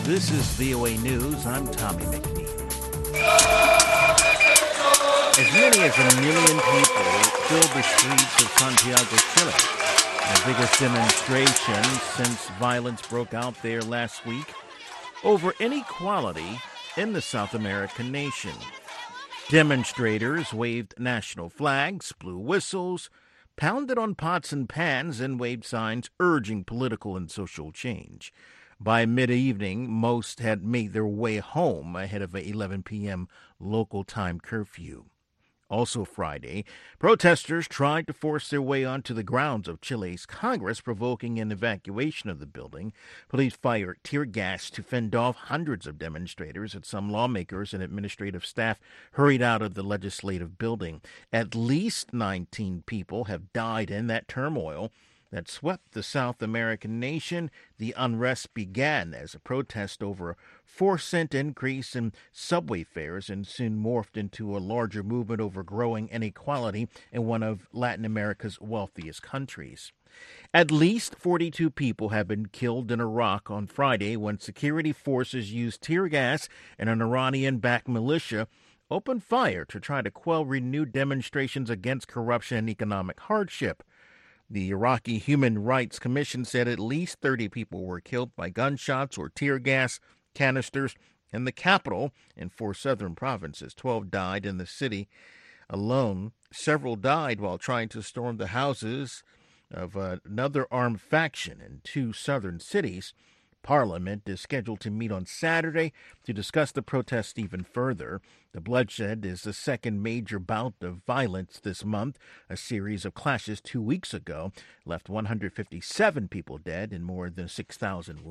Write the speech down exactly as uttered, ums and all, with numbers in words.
This is V O A News. I'm Tommy McNeil. As many as a million people filled the streets of Santiago, Chile, the biggest demonstration since violence broke out there last week over inequality in the South American nation. Demonstrators waved national flags, blew whistles, pounded on pots and pans, and waved signs urging political and social change. By mid-evening, most had made their way home ahead of an eleven p.m. local time curfew. Also Friday, protesters tried to force their way onto the grounds of Chile's Congress, provoking an evacuation of the building. Police fired tear gas to fend off hundreds of demonstrators, and some lawmakers and administrative staff hurried out of the legislative building. At least nineteen people have died in that turmoil that swept the South American nation. The unrest began as a protest over a four-cent increase in subway fares and soon morphed into a larger movement over growing inequality in one of Latin America's wealthiest countries. At least forty-two people have been killed in Iraq on Friday when security forces used tear gas and an Iranian-backed militia opened fire to try to quell renewed demonstrations against corruption and economic hardship. The Iraqi Human Rights Commission said at least thirty people were killed by gunshots or tear gas canisters in the capital and four southern provinces. Twelve died in the city alone. Several died while trying to storm the houses of another armed faction in two southern cities. Parliament is scheduled to meet on Saturday to discuss the protest even further. The bloodshed is the second major bout of violence this month. A series of clashes two weeks ago left one hundred fifty-seven people dead and more than six thousand wounded.